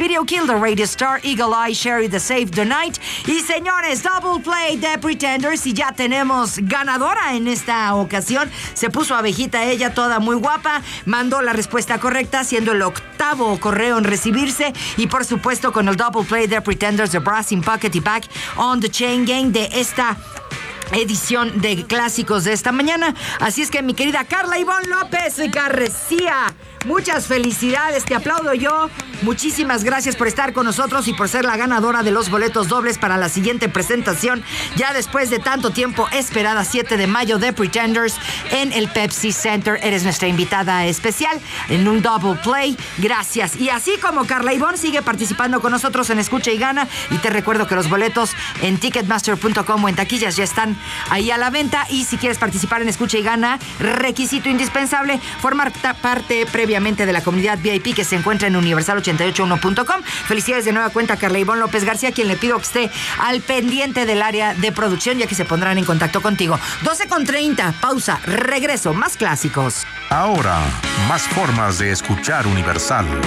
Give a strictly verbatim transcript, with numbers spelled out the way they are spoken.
Video Kill the Radio Star, Eagle Eye, Sherry the Save the Night. Y señores, Double Play The Pretenders. Y ya tenemos ganadora en esta ocasión. Se puso abejita ella, toda muy guapa. Mandó la respuesta correcta, siendo el octavo correo en recibirse. Y por supuesto con el Double Play The Pretenders, The Brass in Pocket y Back on the Chain Gang de esta edición de clásicos de esta mañana. Así es que mi querida Carla Ivonne López García, muchas felicidades, te aplaudo yo. Muchísimas gracias por estar con nosotros y por ser la ganadora de los boletos dobles para la siguiente presentación, ya después de tanto tiempo esperada, siete de mayo, de Pretenders en el Pepsi Center. Eres nuestra invitada especial en un Double Play. Gracias. Y así como Carla Ivonne sigue participando con nosotros en Escucha y Gana, y te recuerdo que los boletos en ticketmaster punto com o en taquillas ya están ahí a la venta. Y si quieres participar en Escucha y Gana, requisito indispensable, formar parte previamente de la comunidad V I P que se encuentra en universal ochenta y ocho uno punto com. Felicidades de nueva cuenta a Carla Ivonne López García, quien le pido que esté al pendiente del área de producción, ya que se pondrán en contacto contigo. doce con treinta, pausa, regreso, más clásicos. Ahora, más formas de escuchar Universal.